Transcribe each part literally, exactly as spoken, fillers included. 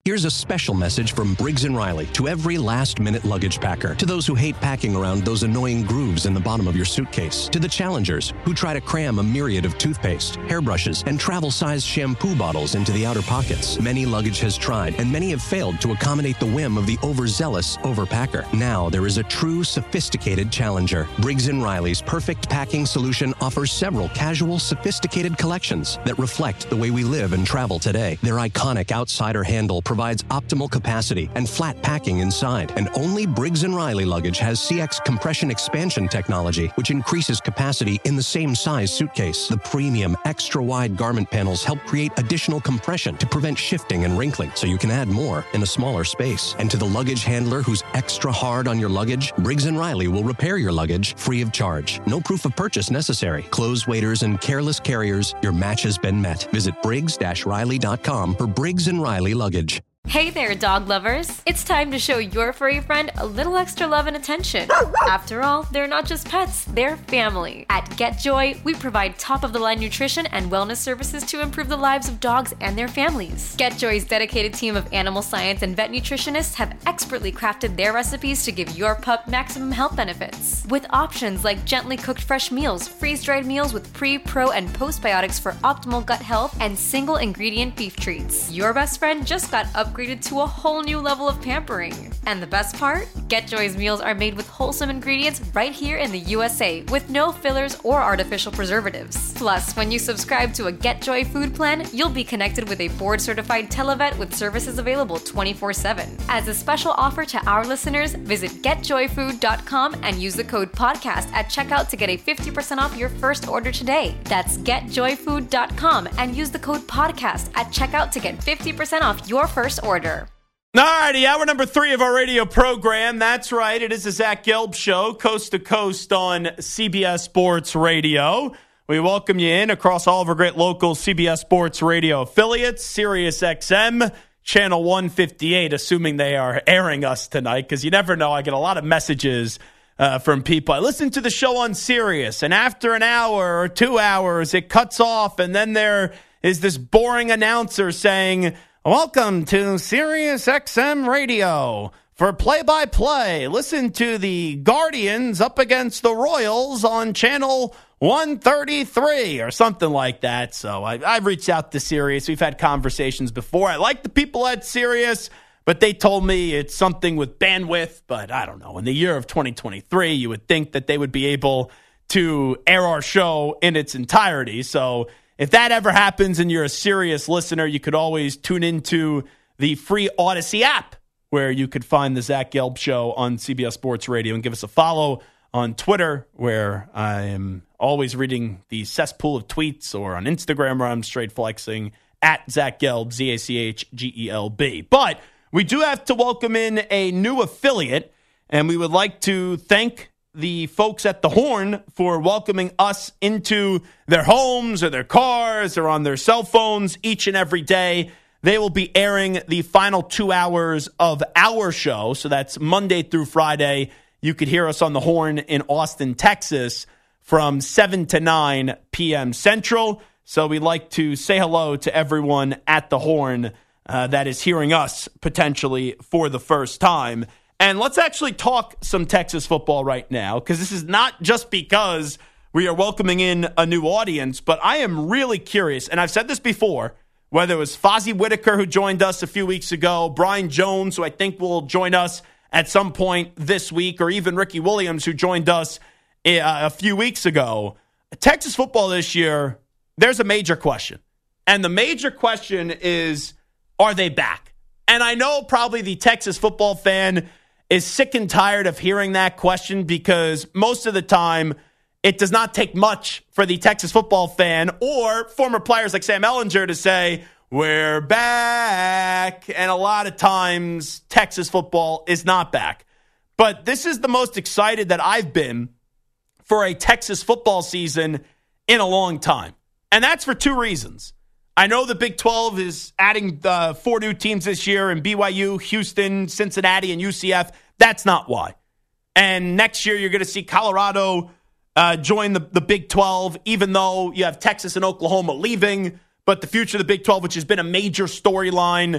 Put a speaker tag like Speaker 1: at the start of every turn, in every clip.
Speaker 1: Here's a special message from Briggs and Riley to every last-minute luggage packer. To those who hate packing around those annoying grooves in the bottom of your suitcase. To the challengers who try to cram a myriad of toothpaste, hairbrushes, and travel-sized shampoo bottles into the outer pockets. Many luggage has tried, and many have failed to accommodate the whim of the overzealous overpacker. Now there is a true, sophisticated challenger. Briggs and Riley's perfect packing solution offers several casual, sophisticated collections that reflect the way we live and travel today. Their iconic outsider handle provides optimal capacity and flat packing inside. And only Briggs and Riley luggage has C X compression expansion technology, which increases capacity in the same size suitcase. The premium extra-wide garment panels help create additional compression to prevent shifting and wrinkling, so you can add more in a smaller space. And to the luggage handler who's extra hard on your luggage, Briggs and Riley will repair your luggage free of charge. No proof of purchase necessary. Closed waiters and careless carriers, your match has been met. Visit Briggs Riley dot com for Briggs and Riley luggage.
Speaker 2: Hey there, dog lovers. It's time to show your furry friend a little extra love and attention. After all, they're not just pets, they're family. At GetJoy, we provide top-of-the-line nutrition and wellness services to improve the lives of dogs and their families. GetJoy's dedicated team of animal science and vet nutritionists have expertly crafted their recipes to give your pup maximum health benefits. With options like gently cooked fresh meals, freeze-dried meals with pre, pro, and postbiotics for optimal gut health, and single-ingredient beef treats. Your best friend just got upgraded to a whole new level of pampering. And the best part? GetJoy's meals are made with wholesome ingredients right here in the U S A with no fillers or artificial preservatives. Plus, when you subscribe to a GetJoy food plan, you'll be connected with a board-certified televet with services available twenty-four seven. As a special offer to our listeners, visit get joy food dot com and use the code podcast at checkout to get a fifty percent off your first order today. That's get joy food dot com and use the code podcast at checkout to get fifty percent off your first order.
Speaker 3: All righty, hour number three of our radio program. That's right, it is the Zach Gelb Show, coast to coast on C B S Sports Radio. We welcome you in across all of our great local C B S Sports Radio affiliates, Sirius X M, Channel one fifty-eight, assuming they are airing us tonight, because you never know. I get a lot of messages uh, from people. I listen to the show on Sirius, and after an hour or two hours, it cuts off, and then there is this boring announcer saying, "Welcome to Sirius X M Radio. For play-by-play, listen to the Guardians up against the Royals on Channel one thirty-three," or something like that. So I, I've reached out to Sirius. We've had conversations before. I like the people at Sirius, but they told me it's something with bandwidth. But I don't know. In the year of twenty twenty-three, you would think that they would be able to air our show in its entirety. So if that ever happens and you're a Sirius listener, you could always tune into the free Odyssey app, where you could find the Zach Gelb Show on C B S Sports Radio, and give us a follow on Twitter, where I am always reading the cesspool of tweets, or on Instagram, where I'm straight flexing at Zach Gelb, Z A C H G E L B. But we do have to welcome in a new affiliate, and we would like to thank the folks at the Horn for welcoming us into their homes or their cars or on their cell phones each and every day. They will be airing the final two hours of our show. So that's Monday through Friday. You could hear us on the Horn in Austin, Texas from seven to nine p.m. Central. So we'd like to say hello to everyone at the Horn uh, that is hearing us potentially for the first time. And let's actually talk some Texas football right now, because this is not just because we are welcoming in a new audience, but I am really curious, and I've said this before, whether it was Fozzie Whitaker, who joined us a few weeks ago, Brian Jones, who I think will join us at some point this week, or even Ricky Williams, who joined us a few weeks ago. Texas football this year, there's a major question. And the major question is, are they back? And I know probably the Texas football fan is sick and tired of hearing that question, because most of the time it does not take much for the Texas football fan or former players like Sam Ehlinger to say, "We're back." And a lot of times Texas football is not back. But this is the most excited that I've been for a Texas football season in a long time. And that's for two reasons. I know the Big twelve is adding uh, four new teams this year in B Y U, Houston, Cincinnati, and U C F. That's not why. And next year you're going to see Colorado uh, join the, the Big twelve, even though you have Texas and Oklahoma leaving. But the future of the Big twelve, which has been a major storyline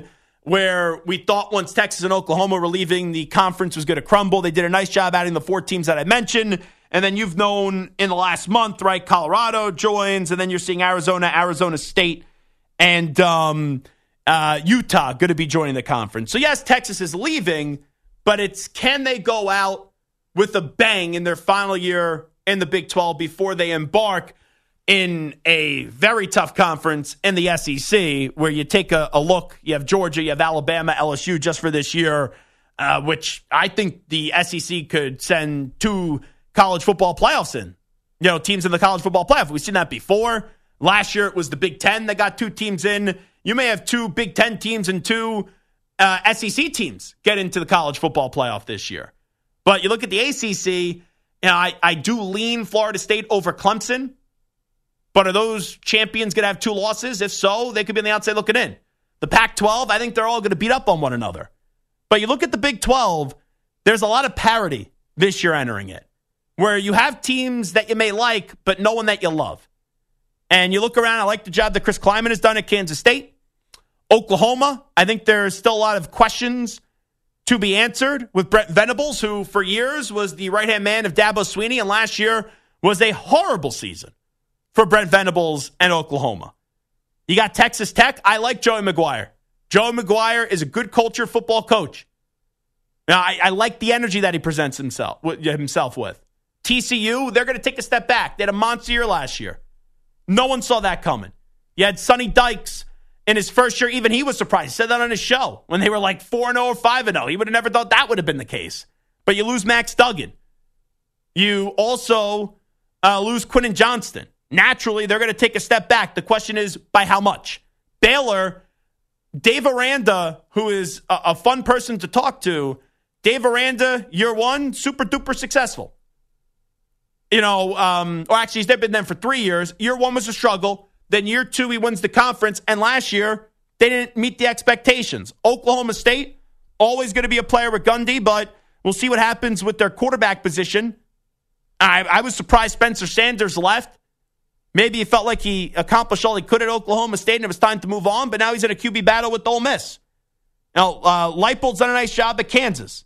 Speaker 3: where we thought once Texas and Oklahoma were leaving, the conference was going to crumble. They did a nice job adding the four teams that I mentioned. And then you've known in the last month, right, Colorado joins, and then you're seeing Arizona, Arizona State, and um, uh, Utah going to be joining the conference. So, yes, Texas is leaving, but it's can they go out with a bang in their final year in the Big twelve before they embark in a very tough conference in the S E C, where you take a, a look, you have Georgia, you have Alabama, L S U just for this year, uh, which I think the S E C could send two college football playoffs in. You know, teams in the college football playoff. We've seen that before. Last year it was the Big Ten that got two teams in. You may have two Big Ten teams and two uh, S E C teams get into the college football playoff this year. But you look at the A C C, you know, I, I do lean Florida State over Clemson. But are those champions going to have two losses? If so, they could be on the outside looking in. The Pac twelve, I think they're all going to beat up on one another. But you look at the Big twelve, there's a lot of parity this year entering it, where you have teams that you may like, but no one that you love. And you look around, I like the job that Chris Kleiman has done at Kansas State. Oklahoma, I think there's still a lot of questions to be answered with Brent Venables, who for years was the right-hand man of Dabo Swinney, and last year was a horrible season for Brent Venables and Oklahoma. You got Texas Tech. I like Joey McGuire. Joey McGuire is a good culture football coach. Now, I, I like the energy that he presents himself, himself with. T C U, they're going to take a step back. They had a monster year last year. No one saw that coming. You had Sonny Dykes in his first year. Even he was surprised. He said that on his show when they were like four and oh or five and oh. He would have never thought that would have been the case. But you lose Max Duggan. You also uh, lose Quinton Johnston. Naturally, they're going to take a step back. The question is, by how much? Baylor, Dave Aranda, who is a, a fun person to talk to, Dave Aranda, year one, super duper successful. You know, um, or actually, he's been there for three years. Year one was a struggle. Then year two, he wins the conference. And last year, they didn't meet the expectations. Oklahoma State, always going to be a player with Gundy, but we'll see what happens with their quarterback position. I, I was surprised Spencer Sanders left. Maybe he felt like he accomplished all he could at Oklahoma State and it was time to move on, but now he's in a Q B battle with Ole Miss. Now, uh, Leipold's done a nice job at Kansas.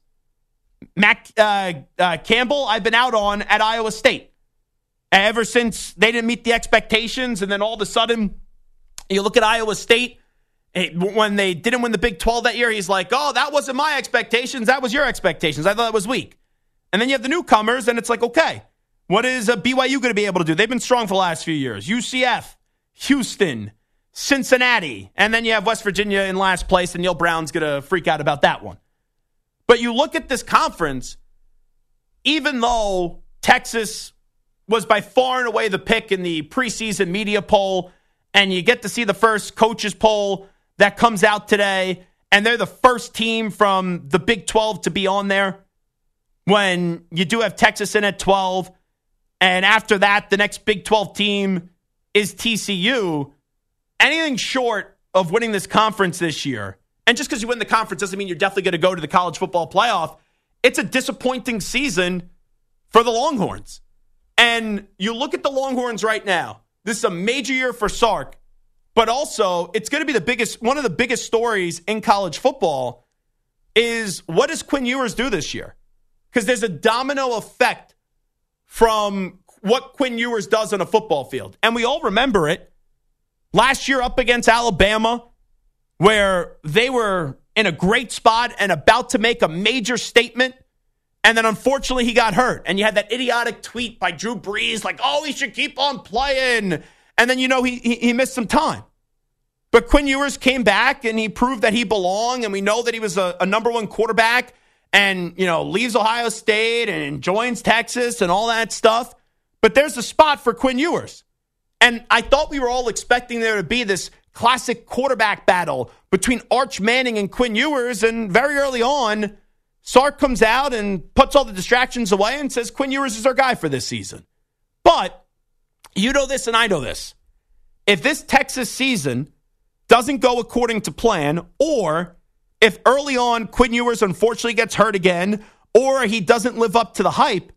Speaker 3: Mac uh, uh, Campbell, I've been out on at Iowa State. Ever since they didn't meet the expectations, and then all of a sudden, you look at Iowa State, when they didn't win the Big twelve that year, he's like, oh, that wasn't my expectations, that was your expectations. I thought it was weak. And then you have the newcomers, and it's like, okay, what is uh, B Y U going to be able to do? They've been strong for the last few years. U C F, Houston, Cincinnati, and then you have West Virginia in last place, and Neil Brown's going to freak out about that one. But you look at this conference, even though Texas was by far and away the pick in the preseason media poll, and you get to see the first coaches poll that comes out today, and they're the first team from the Big twelve to be on there, when you do have Texas in at twelve, and after that, the next Big twelve team is T C U. Anything short of winning this conference this year, and just because you win the conference doesn't mean you're definitely going to go to the college football playoff, it's a disappointing season for the Longhorns. And you look at the Longhorns right now, this is a major year for Sark, but also it's going to be the biggest, one of the biggest stories in college football is what does Quinn Ewers do this year? Because there's a domino effect from what Quinn Ewers does on a football field. And we all remember it. Last year up against Alabama, where they were in a great spot and about to make a major statement, and then unfortunately he got hurt. And you had that idiotic tweet by Drew Brees, like, oh, he should keep on playing. And then, you know, he, he, he missed some time. But Quinn Ewers came back and he proved that he belonged, and we know that he was a, a number one quarterback and, you know, leaves Ohio State and joins Texas and all that stuff. But there's a spot for Quinn Ewers. And I thought we were all expecting there to be this classic quarterback battle between Arch Manning and Quinn Ewers. And very early on, Sark comes out and puts all the distractions away and says Quinn Ewers is our guy for this season. But you know this and I know this. If this Texas season doesn't go according to plan, or if early on Quinn Ewers unfortunately gets hurt again, or he doesn't live up to the hype,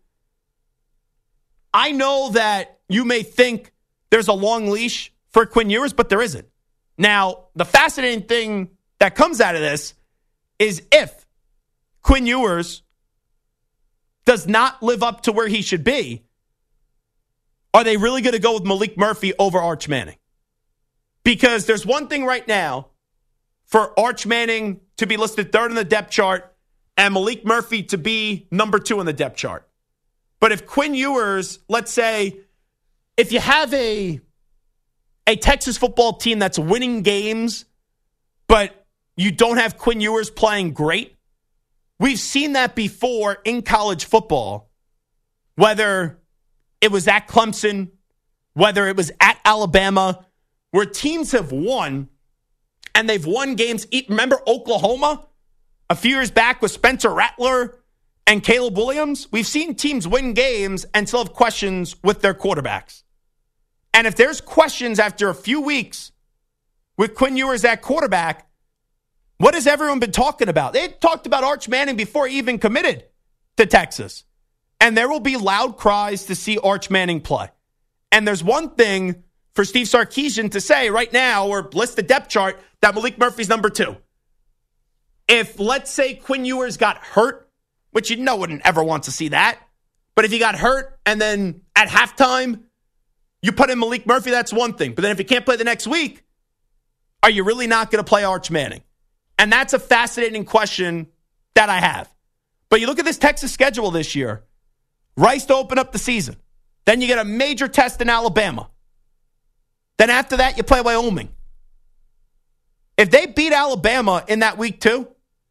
Speaker 3: I know that you may think there's a long leash for Quinn Ewers, but there isn't. Now, the fascinating thing that comes out of this is if Quinn Ewers does not live up to where he should be, are they really going to go with Malik Murphy over Arch Manning? Because there's one thing right now for Arch Manning to be listed third on the depth chart and Malik Murphy to be number two on the depth chart. But if Quinn Ewers, let's say, if you have a, a Texas football team that's winning games, but you don't have Quinn Ewers playing great, we've seen that before in college football, whether it was at Clemson, whether it was at Alabama, where teams have won, and they've won games. Remember Oklahoma a few years back with Spencer Rattler and Caleb Williams? We've seen teams win games and still have questions with their quarterbacks. And if there's questions after a few weeks with Quinn Ewers at quarterback, what has everyone been talking about? They talked about Arch Manning before he even committed to Texas. And there will be loud cries to see Arch Manning play. And there's one thing for Steve Sarkisian to say right now, or list the depth chart, that Malik Murphy's number two. If, let's say, Quinn Ewers got hurt, which you know wouldn't ever want to see that, but if he got hurt and then at halftime you put in Malik Murphy, that's one thing. But then if he can't play the next week, are you really not going to play Arch Manning? And that's a fascinating question that I have. But you look at this Texas schedule this year, Rice to open up the season. Then you get a major test in Alabama. Then after that, you play Wyoming. If they beat Alabama in that week two,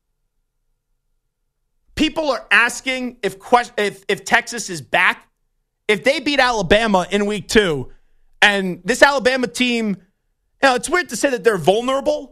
Speaker 3: people are asking if, if, if Texas is back. If they beat Alabama in week two, and this Alabama team, you know, it's weird to say that they're vulnerable,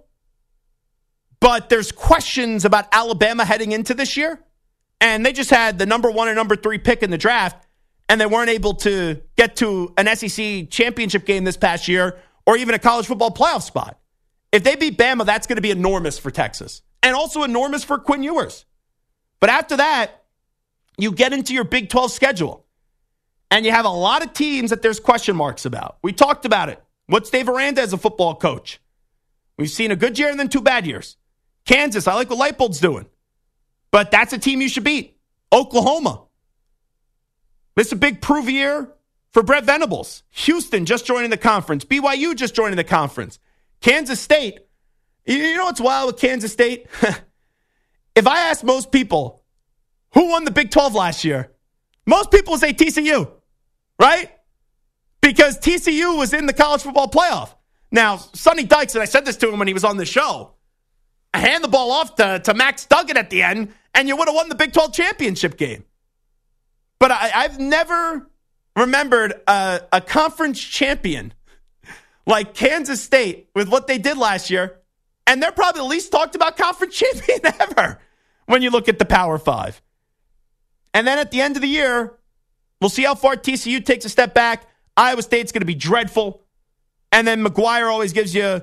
Speaker 3: but there's questions about Alabama heading into this year. And they just had the number one and number three pick in the draft, and they weren't able to get to an S E C championship game this past year or even a college football playoff spot. If they beat Bama, that's going to be enormous for Texas and also enormous for Quinn Ewers. But after that, you get into your Big twelve schedule, and you have a lot of teams that there's question marks about. We talked about it. What's Dave Aranda as a football coach? We've seen a good year and then two bad years. Kansas, I like what Leipold's doing. But that's a team you should beat. Oklahoma. This is a big prove year for Brett Venables. Houston just joining the conference. B Y U just joining the conference. Kansas State. You know what's wild with Kansas State? If I ask most people who won the Big twelve last year, most people say T C U, right? Because T C U was in the college football playoff. Now, Sonny Dykes, and I said this to him when he was on the show, hand the ball off to, to Max Duggan at the end, and you would have won the Big twelve championship game. But I, I've never remembered a, a conference champion like Kansas State with what they did last year, and they're probably the least talked about conference champion ever when you look at the Power Five. And then at the end of the year, we'll see how far T C U takes a step back. Iowa State's going to be dreadful. And then McGuire always gives you,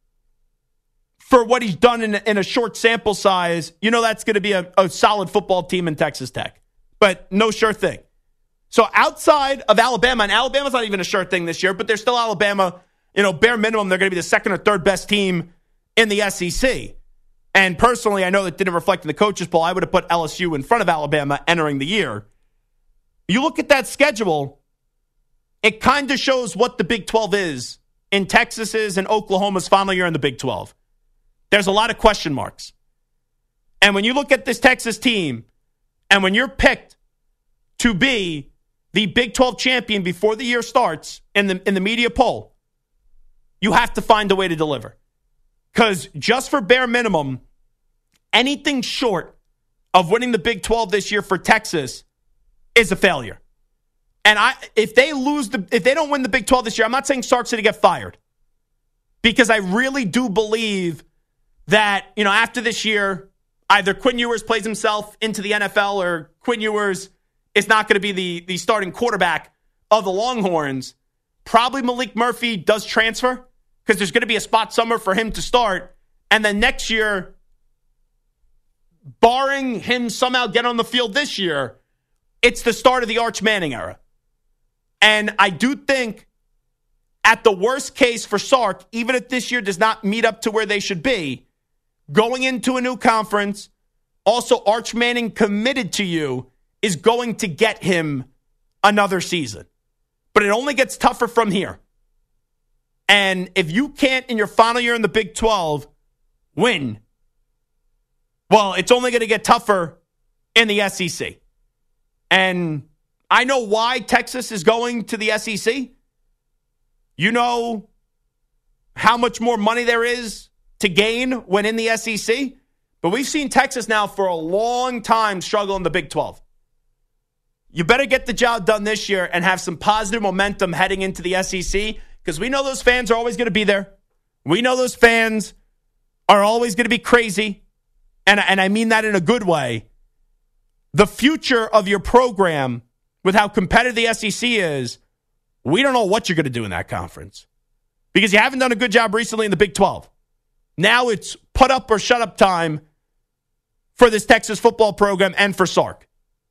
Speaker 3: for what he's done in, in a short sample size, you know that's going to be a, a solid football team in Texas Tech. But no sure thing. So outside of Alabama, and Alabama's not even a sure thing this year, but they're still Alabama. You know, bare minimum, they're going to be the second or third best team in the S E C. And personally, I know that didn't reflect in the coaches poll. I would have put L S U in front of Alabama entering the year. You look at that schedule, it kind of shows what the Big twelve is in Texas's and Oklahoma's final year in the Big twelve. There's a lot of question marks. And when you look at this Texas team, and when you're picked to be the Big twelve champion before the year starts in the in the media poll, you have to find a way to deliver. Because just for bare minimum, anything short of winning the Big twelve this year for Texas is a failure. And I, if they lose the, if they don't win the Big twelve this year, I'm not saying Sark's going to get fired, because I really do believe that, you know, after this year, either Quinn Ewers plays himself into the N F L, or Quinn Ewers is not going to be the the starting quarterback of the Longhorns. Probably Malik Murphy does transfer, because there's going to be a spot somewhere for him to start. And then next year, barring him somehow get on the field this year, it's the start of the Arch Manning era. And I do think at the worst case for Sark, even if this year does not meet up to where they should be, going into a new conference. Also, Arch Manning committed to you is going to get him another season. But it only gets tougher from here. And if you can't, in your final year in the Big twelve, win, well, it's only going to get tougher in the S E C. And I know why Texas is going to the S E C. You know how much more money there is to gain when in the S E C. But we've seen Texas now for a long time struggle in the Big twelve. You better get the job done this year and have some positive momentum heading into the S E C, because we know those fans are always going to be there. We know those fans are always going to be crazy, and, and I mean that in a good way. The future of your program, with how competitive the S E C is, we don't know what you're going to do in that conference, because you haven't done a good job recently in the Big twelve. Now it's put up or shut up time for this Texas football program and for Sark.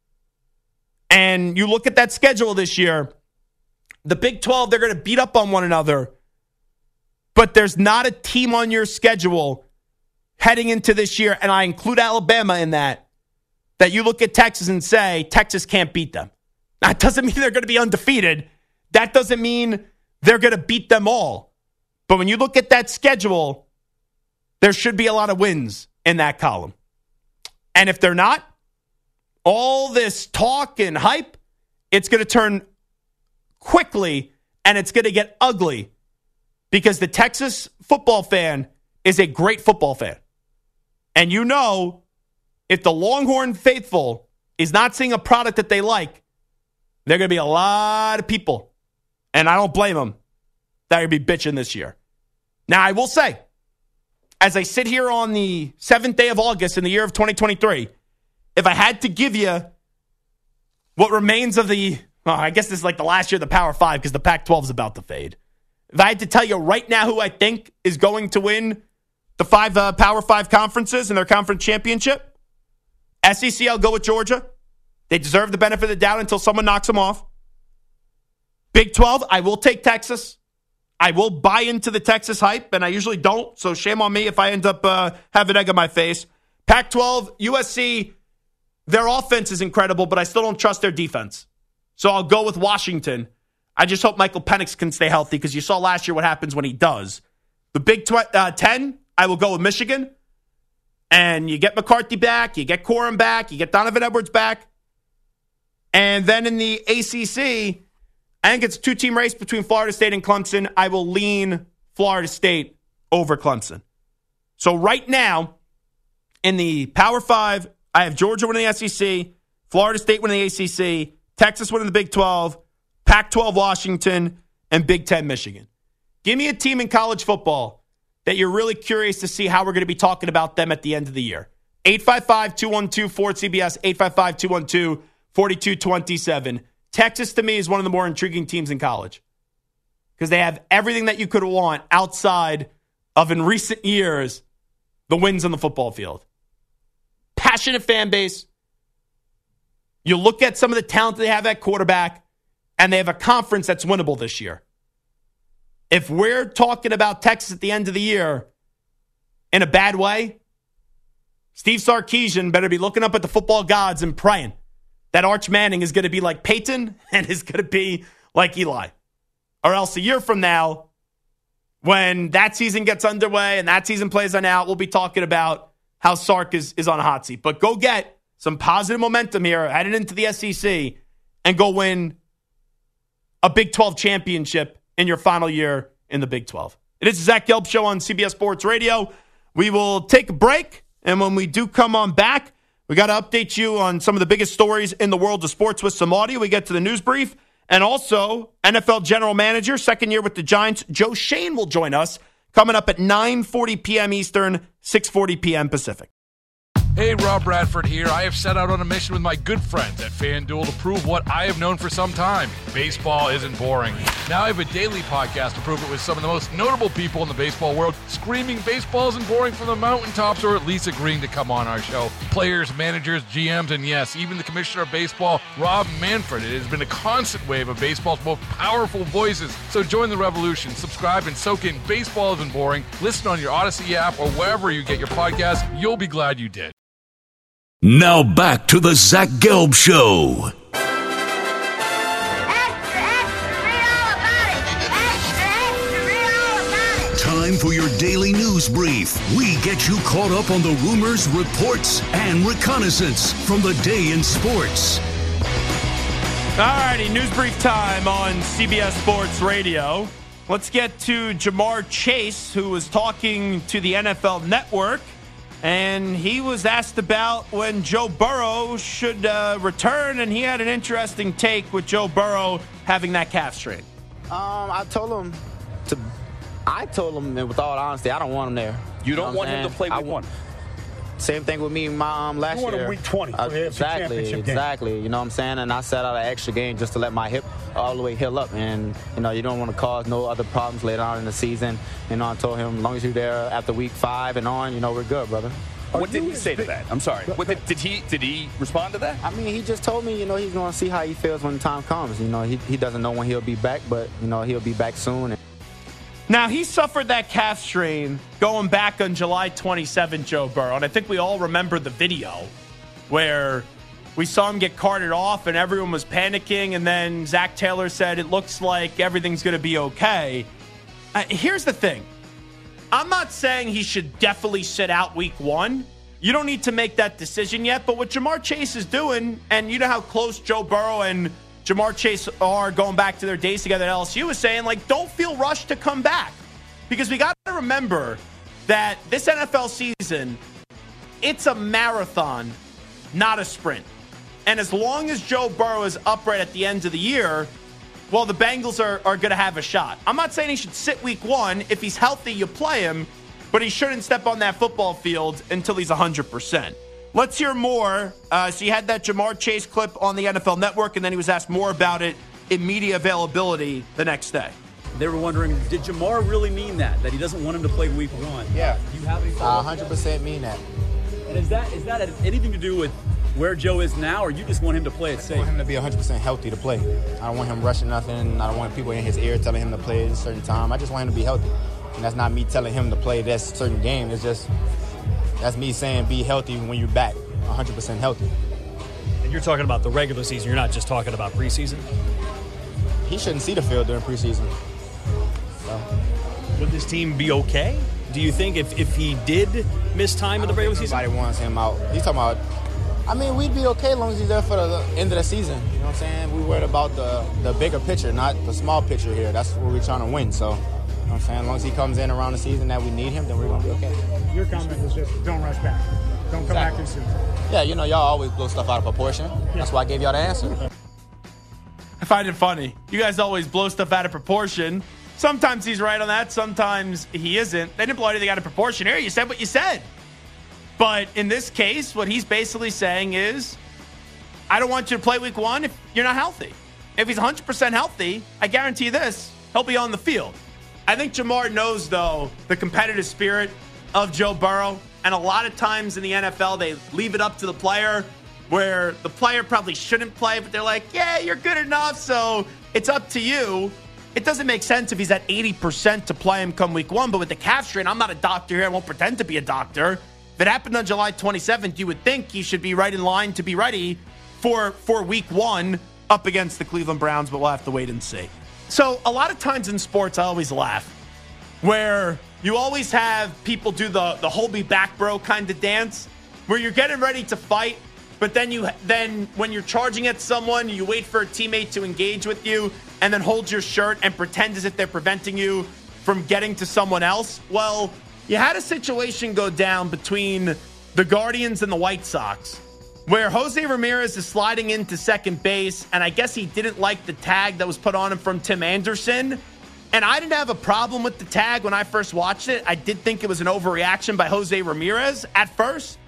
Speaker 3: And you look at that schedule this year, the Big twelve, they're going to beat up on one another, but there's not a team on your schedule heading into this year, and I include Alabama in that, that you look at Texas and say, Texas can't beat them. That doesn't mean they're going to be undefeated. That doesn't mean they're going to beat them all. But when you look at that schedule, there should be a lot of wins in that column. And if they're not, all this talk and hype, it's going to turn quickly and it's going to get ugly, because the Texas football fan is a great football fan. And you know, if the Longhorn faithful is not seeing a product that they like, there are going to be a lot of people, and I don't blame them, that are going to be bitching this year. Now, I will say, as I sit here on the seventh day of August in the year of twenty twenty-three, if I had to give you what remains of the, well, I guess this is like the last year of the Power Five, because the Pac twelve is about to fade. If I had to tell you right now who I think is going to win the five uh, Power Five conferences in their conference championship, S E C, I'll go with Georgia. They deserve the benefit of the doubt until someone knocks them off. Big twelve, I will take Texas. I will buy into the Texas hype, and I usually don't, so shame on me if I end up uh, having egg on my face. Pac twelve, U S C, their offense is incredible, but I still don't trust their defense. So I'll go with Washington. I just hope Michael Penix can stay healthy, because you saw last year what happens when he does. The Big tw- uh, ten, I will go with Michigan. And you get McCarthy back, you get Corum back, you get Donovan Edwards back. And then in the A C C, I think it's a two-team race between Florida State and Clemson. I will lean Florida State over Clemson. So right now, in the Power Five, I have Georgia winning the S E C, Florida State winning the A C C, Texas winning the Big twelve, Pac twelve Washington, and Big ten Michigan. Give me a team in college football that you're really curious to see how we're going to be talking about them at the end of the year. eight five five, two one two, four C B S, eight five five, two one two, four two two seven. Texas, to me, is one of the more intriguing teams in college, because they have everything that you could want outside of, in recent years, the wins on the football field. Passionate fan base. You look at some of the talent they have at quarterback, and they have a conference that's winnable this year. If we're talking about Texas at the end of the year in a bad way, Steve Sarkisian better be looking up at the football gods and praying that Arch Manning is going to be like Peyton and is going to be like Eli. Or else a year from now, when that season gets underway and that season plays on out, we'll be talking about how Sark is, is on a hot seat. But go get some positive momentum here, headed into the S E C, and go win a Big twelve championship in your final year in the Big twelve. It is the Zach Gelb Show on C B S Sports Radio. We will take a break, and when we do come on back, we got to update you on some of the biggest stories in the world of sports with some audio. We get to the news brief, and also N F L general manager, second year with the Giants, Joe Schoen will join us coming up at nine forty p.m. Eastern, six forty p.m. Pacific.
Speaker 4: Hey, Rob Bradford here. I have set out on a mission with my good friends at FanDuel to prove what I have known for some time. Baseball isn't boring. Now I have a daily podcast to prove it with some of the most notable people in the baseball world, screaming baseball isn't boring from the mountaintops, or at least agreeing to come on our show. Players, managers, G Ms, and yes, even the commissioner of baseball, Rob Manfred. It has been a constant wave of baseball's most powerful voices. So join the revolution. Subscribe and soak in Baseball Isn't Boring. Listen on your Odyssey app or wherever you get your podcast. You'll be glad you did.
Speaker 5: Now back to the Zach Gelb Show.
Speaker 6: Extra, extra, read all about it. Extra, extra, read all about it.
Speaker 5: Time for your daily news brief. We get you caught up on the rumors, reports, and reconnaissance from the day in sports.
Speaker 3: All righty, news brief time on C B S Sports Radio. Let's get to Ja'Marr Chase, who was talking to the N F L Network. And he was asked about when Joe Burrow should uh, return, and he had an interesting take with Joe Burrow having that calf strain.
Speaker 7: Um, I told him to. I told him, and with all honesty, I don't want him there.
Speaker 8: You don't
Speaker 7: know
Speaker 8: want him to play week
Speaker 7: I,
Speaker 8: one.
Speaker 7: Same thing with me and my um, last
Speaker 9: You want
Speaker 7: year.
Speaker 9: him week twenty for
Speaker 7: Uh,
Speaker 9: the A F C
Speaker 7: exactly,
Speaker 9: Championship game.
Speaker 7: exactly. You know what I'm saying? And I set out an extra game just to let my hip all the way heal up. And you know, you don't want to cause no other problems later on in the season. You know, I told him, as long as you're there after week five and on, you know, we're good, brother.
Speaker 8: What did he say to that? I'm sorry. What did, did he did he respond to that?
Speaker 7: I mean, he just told me, you know, he's going to see how he feels when the time comes. You know, he he doesn't know when he'll be back, but you know, he'll be back soon.
Speaker 3: Now, he suffered that calf strain going back on July twenty-seventh, Joe Burrow. And I think we all remember the video where we saw him get carted off and everyone was panicking. And then Zach Taylor said, it looks like everything's going to be okay. Uh, here's the thing. I'm not saying he should definitely sit out week one. You don't need to make that decision yet. But what Ja'Marr Chase is doing, and you know how close Joe Burrow and Ja'Marr Chase are going back to their days together at L S U, is saying, like, don't feel rushed to come back. Because we got to remember that this N F L season, it's a marathon, not a sprint. And as long as Joe Burrow is upright at the end of the year, well, the Bengals are, are going to have a shot. I'm not saying he should sit week one. If he's healthy, you play him. But he shouldn't step on that football field until he's one hundred percent. Let's hear more. Uh, so you had that Ja'Marr Chase clip on the N F L Network, and then he was asked more about it in media availability the next day.
Speaker 10: They were wondering, did Ja'Marr really mean that, that he doesn't want him to play week one?
Speaker 7: Yeah.
Speaker 10: Do you have any
Speaker 7: I
Speaker 10: thoughts?
Speaker 7: one hundred percent mean that.
Speaker 10: And is that is that anything to do with where Joe is now, or you just want him to play it
Speaker 7: I
Speaker 10: safe?
Speaker 7: want him to be one hundred percent healthy to play. I don't want him rushing nothing. I don't want people in his ear telling him to play at a certain time. I just want him to be healthy. And that's not me telling him to play that certain game. It's just, that's me saying be healthy when you're back, one hundred percent healthy.
Speaker 11: And you're talking about the regular season. You're not just talking about preseason?
Speaker 7: He shouldn't see the field during preseason. So.
Speaker 11: Would this team be okay? Do you think if, if he did miss time in the regular season?
Speaker 7: Everybody wants him out. He's talking about, I mean, we'd be okay as long as he's there for the end of the season. You know what I'm saying? We worried about the, the bigger picture, not the small picture here. That's what we're trying to win. So, you know what I'm saying? As long as he comes in around the season that we need him, then we're going to be okay.
Speaker 9: Your comment was just don't rush back. Don't come
Speaker 7: Exactly.
Speaker 9: back too soon.
Speaker 7: Yeah, you know, y'all always blow stuff out of proportion. That's why I gave y'all the answer.
Speaker 3: I find it funny. You guys always blow stuff out of proportion. Sometimes he's right on that. Sometimes he isn't. They didn't blow anything out of proportion here. You said what you said. But in this case, what he's basically saying is, I don't want you to play week one if you're not healthy. If he's one hundred percent healthy, I guarantee you this, he'll be on the field. I think Ja'Marr knows, though, the competitive spirit of Joe Burrow. And a lot of times in the N F L, they leave it up to the player where the player probably shouldn't play, but they're like, yeah, you're good enough, so it's up to you. It doesn't make sense if he's at eighty percent to play him come week one, but with the calf strain, I'm not a doctor here. I won't pretend to be a doctor. If it happened on July twenty-seventh, you would think he should be right in line to be ready for, for week one up against the Cleveland Browns, but we'll have to wait and see. So a lot of times in sports, I always laugh, where you always have people do the, the hold me back, bro kind of dance, where you're getting ready to fight, but then you then when you're charging at someone, you wait for a teammate to engage with you and then hold your shirt and pretend as if they're preventing you from getting to someone else. Well, you had a situation go down between the Guardians and the White Sox where Jose Ramirez is sliding into second base, and I guess he didn't like the tag that was put on him from Tim Anderson. And I didn't have a problem with the tag when I first watched it. I did think it was an overreaction by Jose Ramirez at first.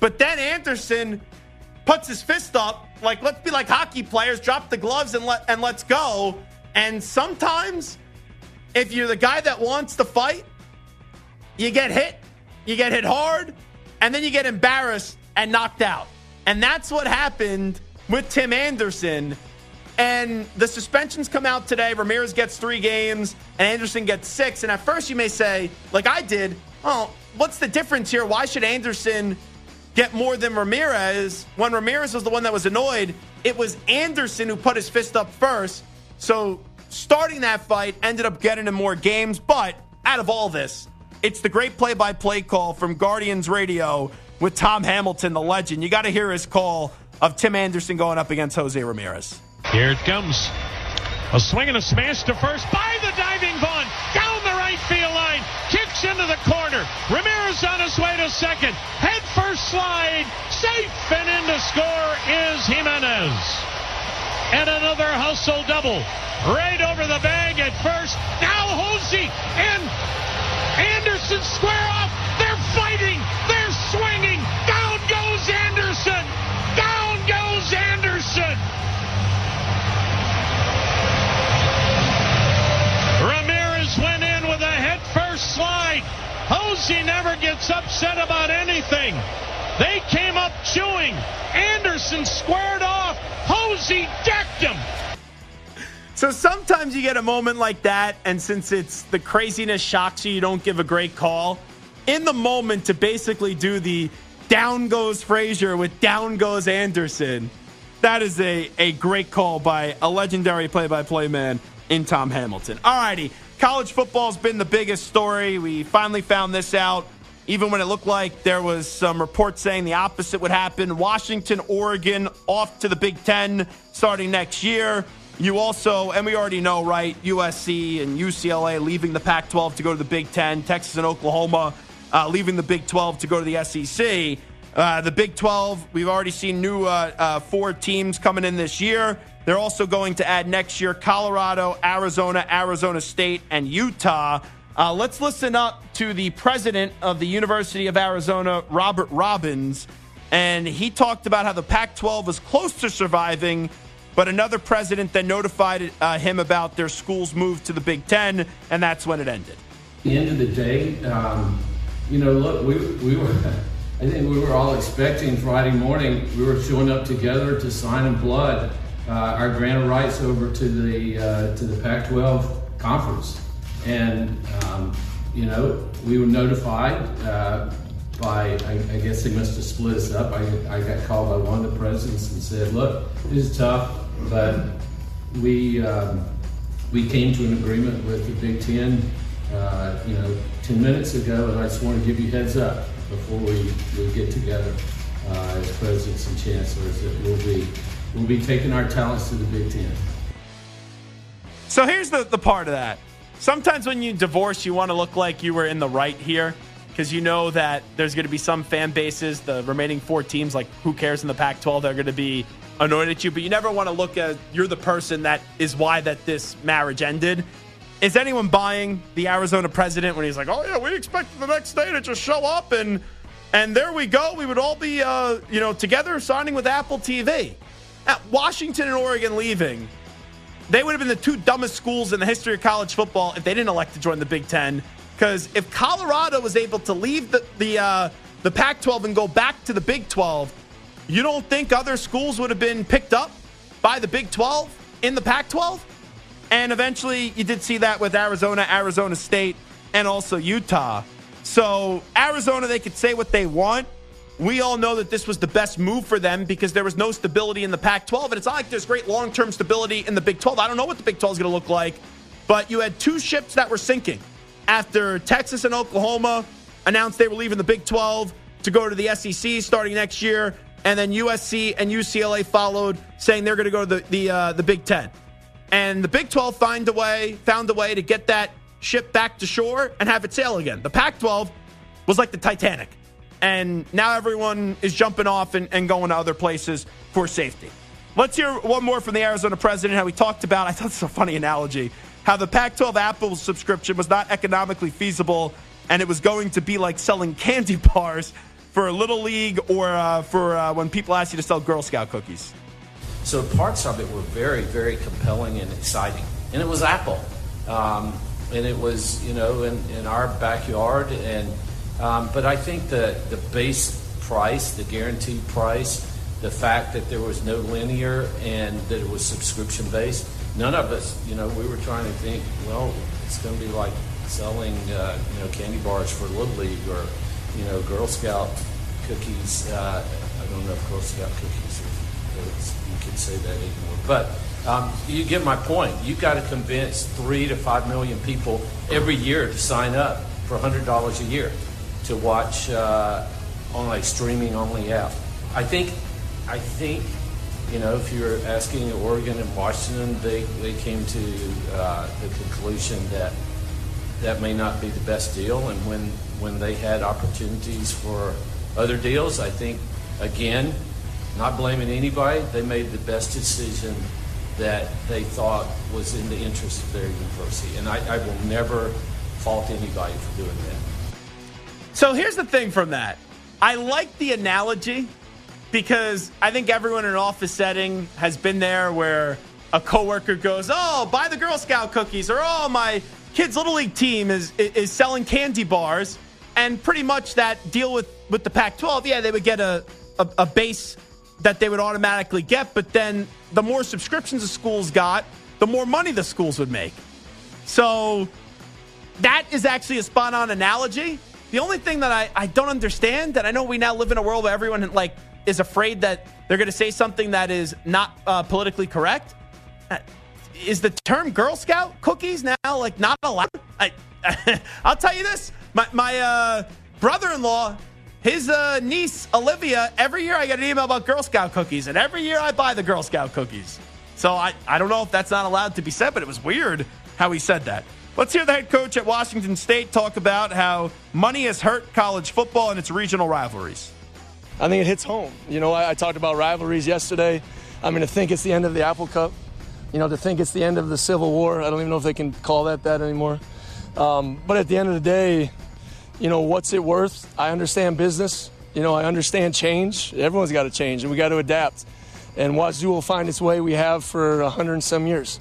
Speaker 3: But then Anderson puts his fist up, like, let's be like hockey players, drop the gloves and let and let's go. And sometimes, if you're the guy that wants to fight, you get hit, you get hit hard, and then you get embarrassed and knocked out. And that's what happened with Tim Anderson. And the suspensions come out today. Ramirez gets three games, and Anderson gets six. And at first you may say, like I did, oh, what's the difference here? Why should Anderson get more than Ramirez? When Ramirez was the one that was annoyed, it was Anderson who put his fist up first. So starting that fight ended up getting him more games. But out of all this, it's the great play-by-play call from Guardians Radio with Tom Hamilton, the legend. You got to hear his call of Tim Anderson going up against Jose Ramirez.
Speaker 12: Here it comes. A swing and a smash to first by the diving Vaughn. Down the right field line. Kicks into the corner. Ramirez on his way to second. Head first slide. Safe and in to score is Jimenez. And another hustle double. Right over the bag at first. Now Jose and Anderson square off. They're fighting. They're swinging. Down goes Anderson. Down goes Anderson. Ramirez went in with a head-first slide. Jose never gets upset about anything. They came up chewing. Anderson squared off. Jose decked him.
Speaker 3: So sometimes you get a moment like that, and since it's the craziness shocks you, you don't give a great call. In the moment, to basically do the down goes Frazier with down goes Anderson, that is a, a great call by a legendary play-by-play man in Tom Hamilton. All righty, college football's been the biggest story. We finally found this out, even when it looked like there was some reports saying the opposite would happen. Washington, Oregon, off to the Big Ten starting next year. You also, and we already know, right, U S C and U C L A leaving the Pac twelve to go to the Big Ten. Texas and Oklahoma uh, leaving the Big twelve to go to the S E C. Uh, the Big twelve, we've already seen new uh, uh, four teams coming in this year. They're also going to add next year Colorado, Arizona, Arizona State, and Utah. Uh, let's listen up to the president of the University of Arizona, Robert Robbins, and he talked about how the Pac twelve was close to surviving, but another president then notified uh, him about their school's move to the Big Ten, and that's when it ended.
Speaker 13: At the end of the day, um, you know, look, we, we were, I think we were all expecting Friday morning, we were showing up together to sign in blood uh, our grant of rights over to the uh, to the Pac twelve conference. And, um, you know, we were notified uh, by, I, I guess they must have split us up. I, I got called by one of the presidents and said, look, this is tough, but we um, we came to an agreement with the Big Ten, uh, you know, ten minutes ago, and I just want to give you heads up before we, we get together uh, as presidents and chancellors that we'll be, we'll be taking our talents to the Big Ten.
Speaker 3: So here's the, the part of that. Sometimes when you divorce, you want to look like you were in the right here because you know that there's going to be some fan bases, the remaining four teams, like who cares in the Pac twelve, they're going to be annoyed at you. But you never want to look as you're the person that is why that this marriage ended. Is anyone buying the Arizona president when he's like, oh, yeah, we expected the next day to just show up and and there we go. We would all be, uh, you know, together signing with Apple T V. At Washington and Oregon leaving, they would have been the two dumbest schools in the history of college football if they didn't elect to join the Big Ten. Because if Colorado was able to leave the the, uh, the Pac twelve and go back to the Big twelve, you don't think other schools would have been picked up by the Big twelve in the Pac twelve? And eventually you did see that with Arizona, Arizona State, and also Utah. So Arizona, they could say what they want. We all know that this was the best move for them because there was no stability in the Pac twelve. And it's not like there's great long-term stability in the Big twelve. I don't know what the Big twelve is going to look like. But you had two ships that were sinking after Texas and Oklahoma announced they were leaving the Big twelve to go to the S E C starting next year. And then U S C and U C L A followed, saying they're going to go to the the, uh, the Big Ten. And the Big twelve find a way, found a way to get that ship back to shore and have it sail again. The Pac twelve was like the Titanic. And now everyone is jumping off and, and going to other places for safety. Let's hear one more from the Arizona president, how he talked about, I thought this was a funny analogy, how the Pac twelve Apple subscription was not economically feasible and it was going to be like selling candy bars for Little League or uh, for uh, when people ask you to sell Girl Scout cookies?
Speaker 13: So parts of it were very, very compelling and exciting. And it was Apple. Um, and it was, you know, in, in our backyard. And um, But I think the, the base price, the guaranteed price, the fact that there was no linear and that it was subscription-based, none of us, you know, we were trying to think, well, it's going to be like selling, uh, you know, candy bars for Little League or, you know, Girl Scout cookies. Uh, I don't know if Girl Scout cookies are, you can say that anymore. But um, you get my point. You've got to convince three to five million people every year to sign up for one hundred dollars a year to watch uh, on a streaming-only app. I think, I think, you know, if you're asking Oregon and Washington, they, they came to uh, the conclusion that that may not be the best deal. And when, when they had opportunities for other deals, I think, again, not blaming anybody, they made the best decision that they thought was in the interest of their university. And I, I will never fault anybody for doing that.
Speaker 3: So here's the thing from that. I like the analogy because I think everyone in an office setting has been there where a coworker goes, oh, buy the Girl Scout cookies, or oh, my kid's Little League team is is selling candy bars. And pretty much that deal with, with the Pac twelve, yeah, they would get a, a, a base that they would automatically get, but then the more subscriptions the schools got, the more money the schools would make. So that is actually a spot-on analogy. The only thing that I, I don't understand, that I know we now live in a world where everyone like is afraid that they're going to say something that is not uh, politically correct. Uh, is the term Girl Scout cookies now like not allowed? I, I'll tell you this. My, my uh, brother-in-law, his uh, niece, Olivia, every year I get an email about Girl Scout cookies, and every year I buy the Girl Scout cookies. So I, I don't know if that's not allowed to be said, but it was weird how he said that. Let's hear the head coach at Washington State talk about how money has hurt college football and its regional rivalries.
Speaker 14: I think it hits home. You know, I, I talked about rivalries yesterday. I mean, to think it's the end of the Apple Cup, you know, to think it's the end of the Civil War. I don't even know if they can call that that anymore. Um, but at the end of the day, you know, what's it worth? I understand business. You know, I understand change. Everyone's got to change, and we got to adapt. And Wazoo will find its way. We have for a hundred and some years.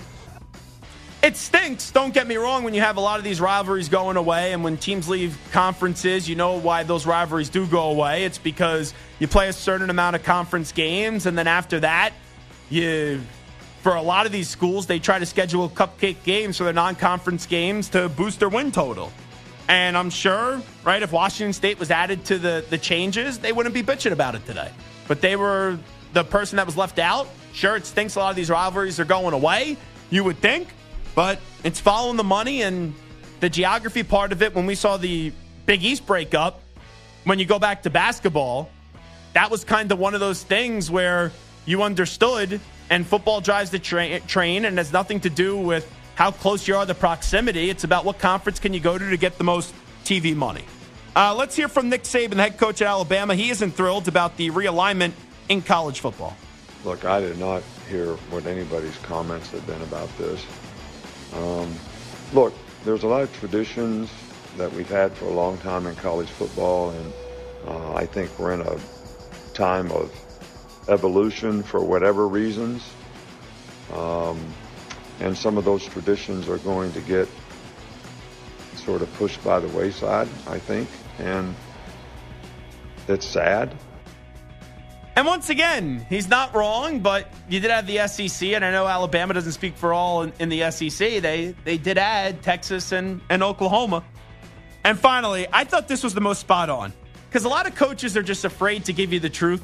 Speaker 3: It stinks, don't get me wrong, when you have a lot of these rivalries going away, and when teams leave conferences, you know why those rivalries do go away. It's because you play a certain amount of conference games, and then after that, you, for a lot of these schools, they try to schedule cupcake games for their non-conference games to boost their win total. And I'm sure, right, if Washington State was added to the, the changes, they wouldn't be bitching about it today. But they were the person that was left out. Sure, it stinks a lot of these rivalries are going away, you would think. But it's following the money and the geography part of it. When we saw the Big East break up, when you go back to basketball, that was kind of one of those things where you understood, and football drives the tra- train, and it has nothing to do with how close you are to proximity. It's about what conference can you go to to get the most T V money. Uh, let's hear from Nick Saban, the head coach at Alabama. He isn't thrilled about the realignment in college football.
Speaker 15: Look, I did not hear what anybody's comments have been about this. Um, look, there's a lot of traditions that we've had for a long time in college football, and uh, I think we're in a time of evolution for whatever reasons. Um, and some of those traditions are going to get sort of pushed by the wayside, I think, and it's sad.
Speaker 3: And once again, he's not wrong, but you did have the S E C, and I know Alabama doesn't speak for all in, in the S E C. They they did add Texas and, and Oklahoma. And finally, I thought this was the most spot on, because a lot of coaches are just afraid to give you the truth.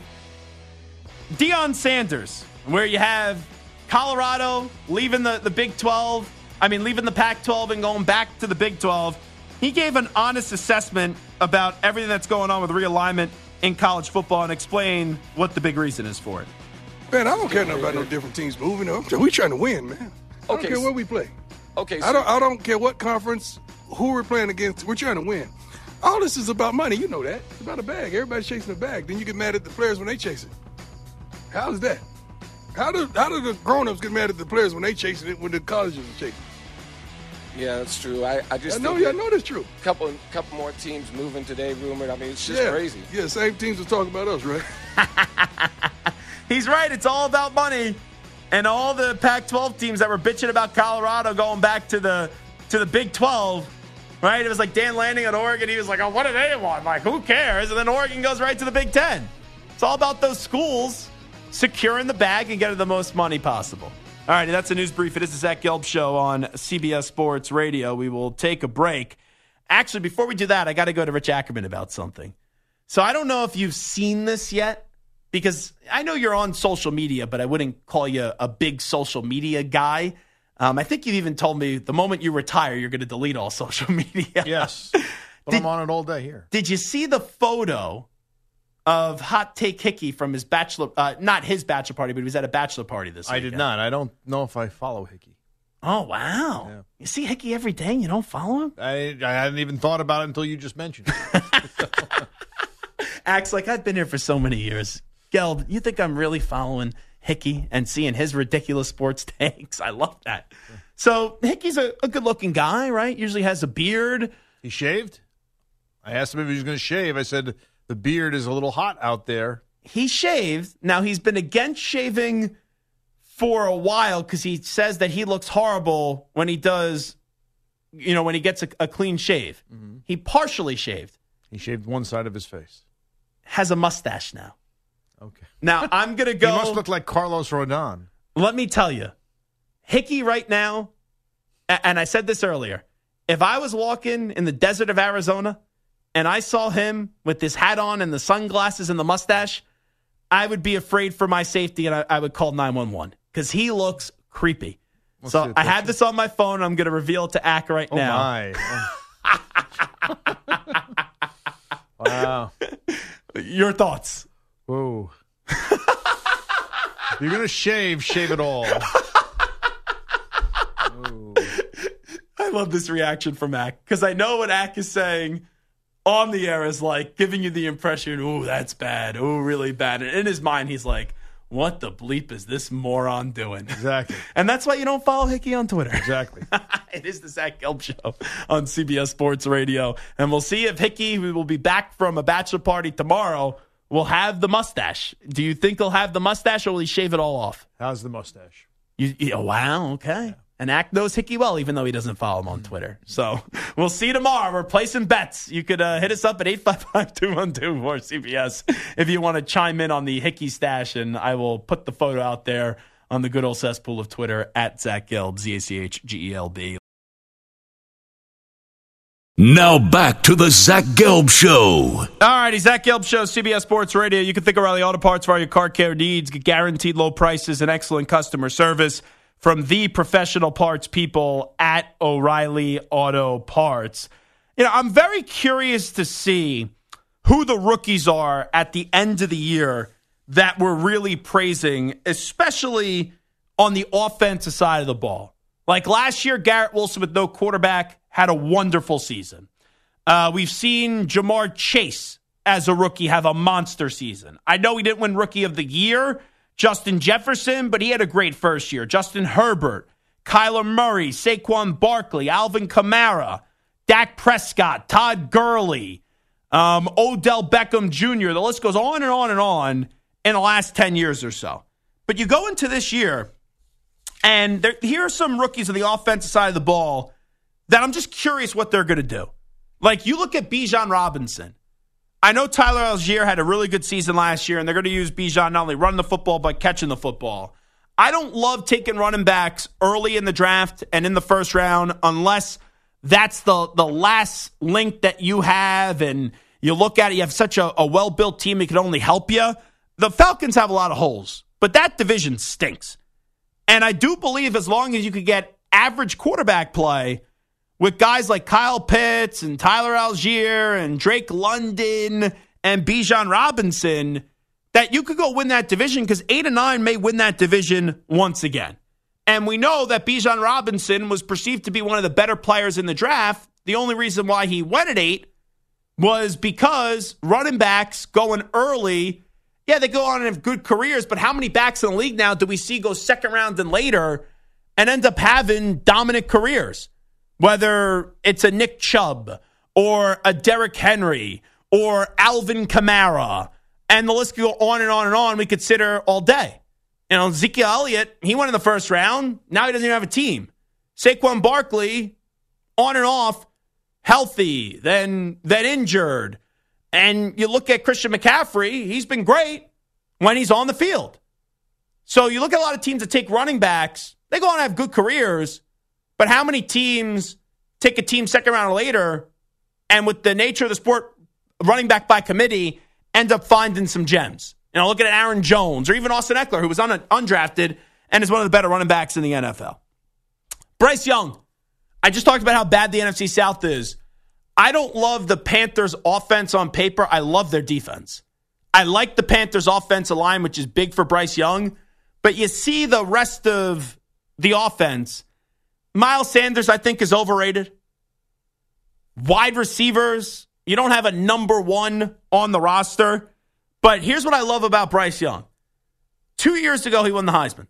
Speaker 3: Deion Sanders, where you have Colorado leaving the, the Big twelve, I mean, leaving the Pac twelve and going back to the Big twelve. He gave an honest assessment about everything that's going on with realignment in college football and explain what the big reason is for it.
Speaker 16: Man, I don't care nothing about no different teams moving up. We trying to win, man. I don't
Speaker 8: Okay,
Speaker 16: care
Speaker 8: so-
Speaker 16: where we play.
Speaker 8: Okay,
Speaker 16: I don't. I don't care what conference, who we're playing against. We're trying to win. All this is about money. You know that. It's about a bag. Everybody's chasing a bag. Then you get mad at the players when they chase it. How is that? How do how do the grown-ups get mad at the players when they chasing it when the colleges are chasing it?
Speaker 17: Yeah, that's true. I, I just
Speaker 16: I know,
Speaker 17: think
Speaker 16: yeah, I know that's true.
Speaker 17: Couple, couple more teams moving today, rumored. I mean, it's just
Speaker 16: yeah.
Speaker 17: crazy.
Speaker 16: Yeah, same teams are talking about us, right?
Speaker 3: He's right. It's all about money. And all the Pac twelve teams that were bitching about Colorado going back to the to the Big twelve, right? It was like Dan Lanning at Oregon. He was like, oh, what do they want? Like, who cares? And then Oregon goes right to the Big Ten. It's all about those schools securing the bag and getting the most money possible. All right, that's a news brief. It is the Zach Gelb Show on C B S Sports Radio. We will take a break. Actually, before we do that, I got to go to Rich Ackerman about something. So I don't know if you've seen this yet, because I know you're on social media, but I wouldn't call you a big social media guy. Um, I think you've even told me the moment you retire, you're going to delete all social media.
Speaker 18: Yes, but
Speaker 3: did,
Speaker 18: I'm on it all day here.
Speaker 3: Did you see the photo of Hot Take Hickey from his bachelor, uh, not his bachelor party, but he was at a bachelor party this
Speaker 18: I
Speaker 3: weekend?
Speaker 18: did not. I don't know if I follow Hickey.
Speaker 3: Oh, wow. Yeah. You see Hickey every day and you don't follow him?
Speaker 18: I, I hadn't even thought about it until you just mentioned it.
Speaker 3: Acts like I've been here for so many years. Gelb, you think I'm really following Hickey and seeing his ridiculous sports takes? I love that. So Hickey's a, a good-looking guy, right? Usually has a beard.
Speaker 18: He shaved? I asked him if he was going to shave. I said, the beard is a little hot out there.
Speaker 3: He shaved. Now, he's been against shaving for a while because he says that he looks horrible when he does, you know, when he gets a, a clean shave. Mm-hmm. He partially shaved.
Speaker 18: He shaved one side of his face.
Speaker 3: Has a mustache now.
Speaker 18: Okay.
Speaker 3: Now, I'm going to go.
Speaker 18: He must look like Carlos Rodon.
Speaker 3: Let me tell you, Hickey right now, and I said this earlier, if I was walking in the desert of Arizona and I saw him with this hat on and the sunglasses and the mustache, I would be afraid for my safety and I, I would call nine one one because he looks creepy. Let's so I had this on my phone. I'm going to reveal it to Ack right
Speaker 18: oh
Speaker 3: now.
Speaker 18: My. Wow.
Speaker 3: Your thoughts?
Speaker 18: Whoa. If you're going to shave, shave it all.
Speaker 3: I love this reaction from Ack because I know what Ack is saying on the air is like giving you the impression, ooh, that's bad. Ooh, really bad. And in his mind, he's like, what the bleep is this moron doing?
Speaker 18: Exactly.
Speaker 3: And that's why you don't follow Hickey on Twitter.
Speaker 18: Exactly.
Speaker 3: It is the Zach Gelb Show on C B S Sports Radio. And we'll see if Hickey, who will be back from a bachelor party tomorrow, will have the mustache. Do you think he'll have the mustache or will he shave it all off?
Speaker 18: How's the mustache?
Speaker 3: You, you, oh, wow, okay. Yeah. And Ack knows Hickey well, even though he doesn't follow him on Twitter. So we'll see you tomorrow. We're placing bets. You could uh, hit us up at eight five five, two one two, four C B S if you want to chime in on the Hickey stash, and I will put the photo out there on the good old cesspool of Twitter at Zach Gelb, Z A C H G E L B.
Speaker 5: Now back to the Zach Gelb Show.
Speaker 3: All righty, Zach Gelb Show, C B S Sports Radio. You can think O'Reilly Auto Parts for all your car care needs. Get guaranteed low prices and excellent customer service from the professional parts people at O'Reilly Auto Parts. You know, I'm very curious to see who the rookies are at the end of the year that we're really praising, especially on the offensive side of the ball. Like last year, Garrett Wilson with no quarterback had a wonderful season. Uh, we've seen Jamar Chase as a rookie have a monster season. I know he didn't win Rookie of the Year, Justin Jefferson, but he had a great first year. Justin Herbert, Kyler Murray, Saquon Barkley, Alvin Kamara, Dak Prescott, Todd Gurley, um, Odell Beckham Junior The list goes on and on and on in the last ten years or so. But you go into this year, and there, here are some rookies on the offensive side of the ball that I'm just curious what they're going to do. Like, you look at Bijan Robinson. I know Tyler Algier had a really good season last year, and they're going to use Bijan not only running the football, but catching the football. I don't love taking running backs early in the draft and in the first round unless that's the, the last link that you have, and you look at it, you have such a, a well-built team, it can only help you. The Falcons have a lot of holes, but that division stinks. And I do believe as long as you could get average quarterback play with guys like Kyle Pitts and Tyler Algier and Drake London and Bijan Robinson, that you could go win that division because eight and nine may win that division once again. And we know that Bijan Robinson was perceived to be one of the better players in the draft. The only reason why he went at eight was because running backs going early, yeah, they go on and have good careers, but how many backs in the league now do we see go second round and later and end up having dominant careers? whether it's a Nick Chubb or a Derrick Henry or Alvin Kamara, and the list could go on and on and on. We could sit here all day. You know, Ezekiel Elliott, he went in the first round. Now he doesn't even have a team. Saquon Barkley, on and off, healthy, then, then injured. And you look at Christian McCaffrey, he's been great when he's on the field. So you look at a lot of teams that take running backs, they go on and have good careers, but how many teams take a team second round or later, and with the nature of the sport, running back by committee, end up finding some gems? You know, look at Aaron Jones or even Austin Eckler, who was un- undrafted and is one of the better running backs in the N F L. Bryce Young, I just talked about how bad the N F C South is. I don't love the Panthers' offense on paper. I love their defense. I like the Panthers' offensive line, which is big for Bryce Young. But you see the rest of the offense. Miles Sanders, I think, is overrated. Wide receivers, you don't have a number one on the roster. But here's what I love about Bryce Young. Two years ago, he won the Heisman.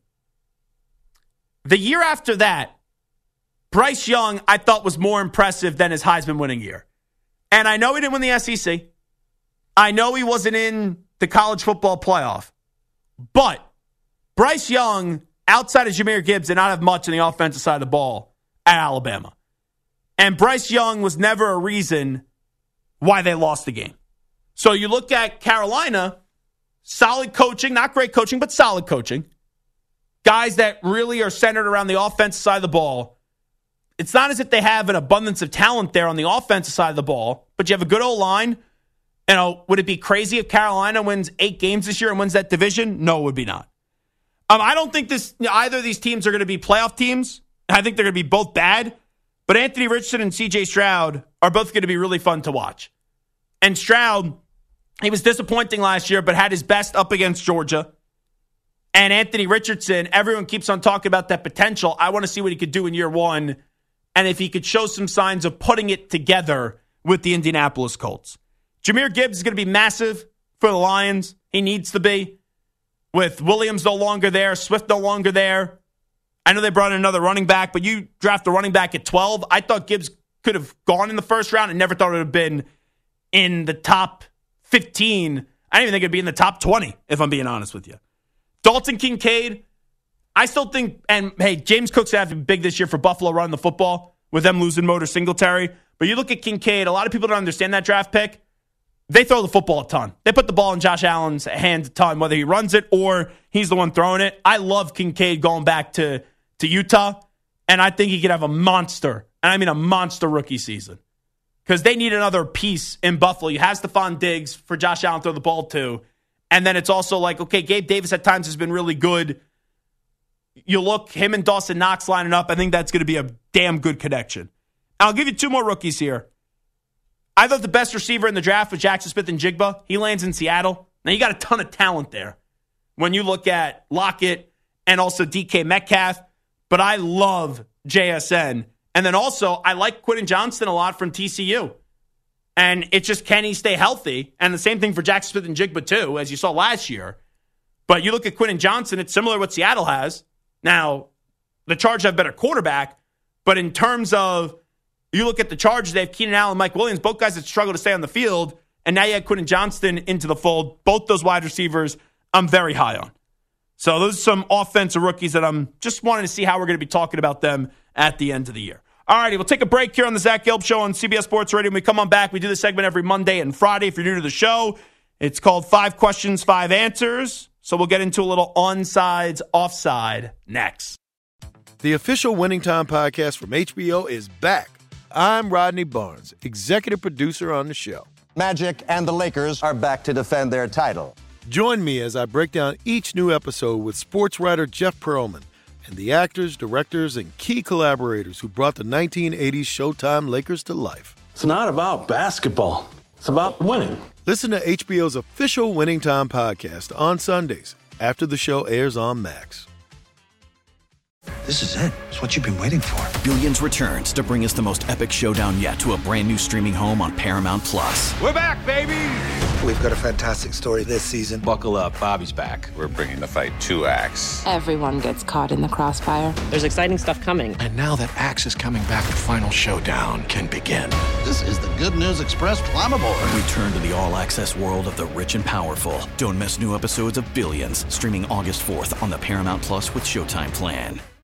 Speaker 3: The year after that, Bryce Young, I thought, was more impressive than his Heisman winning year. And I know he didn't win the S E C. I know he wasn't in the college football playoff. But Bryce Young, outside of Jahmyr Gibbs, did not have much on the offensive side of the ball at Alabama. And Bryce Young was never a reason why they lost the game. So you look at Carolina, solid coaching, not great coaching, but solid coaching. Guys that really are centered around the offensive side of the ball. It's not as if they have an abundance of talent there on the offensive side of the ball, but you have a good O-line. You know, would it be crazy if Carolina wins eight games this year and wins that division? No, it would be not. Um, I don't think this either of these teams are going to be playoff teams. I think they're going to be both bad. But Anthony Richardson and C J Stroud are both going to be really fun to watch. And Stroud, he was disappointing last year, but had his best up against Georgia. And Anthony Richardson, everyone keeps on talking about that potential. I want to see what he could do in year one. And if he could show some signs of putting it together with the Indianapolis Colts. Jahmyr Gibbs is going to be massive for the Lions. He needs to be. With Williams no longer there, Swift no longer there. I know they brought in another running back, but you draft a running back at twelve. I thought Gibbs could have gone in the first round and never thought it would have been in the top fifteen. I didn't even think it would be in the top twenty, if I'm being honest with you. Dalton Kincaid, I still think, and hey, James Cook's going to have to be big this year for Buffalo running the football with them losing Motor Singletary. But you look at Kincaid, a lot of people don't understand that draft pick. They throw the football a ton. They put the ball in Josh Allen's hands a ton, whether he runs it or he's the one throwing it. I love Kincaid going back to, to Utah, and I think he could have a monster, and I mean a monster rookie season. Because they need another piece in Buffalo. You have Stephon Diggs for Josh Allen to throw the ball to. And then it's also like, okay, Gabe Davis at times has been really good. You look, him and Dawson Knox lining up. I think that's going to be a damn good connection. I'll give you two more rookies here. I thought the best receiver in the draft was Jackson Smith-Njigba. He lands in Seattle. Now, you got a ton of talent there when you look at Lockett and also D K Metcalf. But I love J S N. And then also, I like Quentin Johnston a lot from T C U. And it's just, can he stay healthy? And the same thing for Jackson Smith-Njigba, too, as you saw last year. But you look at Quentin Johnston, it's similar to what Seattle has. Now, the Chargers have a better quarterback. But in terms of, you look at the Chargers, they have Keenan Allen and Mike Williams, both guys that struggle to stay on the field. And now you have Quentin Johnston into the fold. Both those wide receivers, I'm very high on. So those are some offensive rookies that I'm just wanting to see how we're going to be talking about them at the end of the year. All righty, we'll take a break here on the Zach Gelb Show on C B S Sports Radio. When we come on back, we do this segment every Monday and Friday. If you're new to the show, it's called Five Questions, Five Answers. So we'll get into a little onsides, offside next.
Speaker 19: The official Winning Time podcast from H B O is back. I'm Rodney Barnes, executive producer on the show.
Speaker 20: Magic and the Lakers are back to defend their title.
Speaker 19: Join me as I break down each new episode with sports writer Jeff Pearlman and the actors, directors, and key collaborators who brought the nineteen eighties Showtime Lakers to life.
Speaker 21: It's not about basketball. It's about winning.
Speaker 19: Listen to H B O's official Winning Time podcast on Sundays after the show airs on Max.
Speaker 22: This is it. It's what you've been waiting for.
Speaker 23: Billions returns to bring us the most epic showdown yet to a brand new streaming home on Paramount Plus.
Speaker 24: We're back, baby!
Speaker 1: We've got a fantastic story this season.
Speaker 2: Buckle up, Bobby's back.
Speaker 23: We're bringing the fight to Axe.
Speaker 24: Everyone gets caught in the crossfire.
Speaker 25: There's exciting stuff coming.
Speaker 26: And now that Axe is coming back, the final showdown can begin.
Speaker 27: This is the Good News Express. Climb aboard.
Speaker 28: Return to the all-access world of the rich and powerful. Don't miss new episodes of Billions, streaming August fourth on the Paramount Plus with Showtime plan.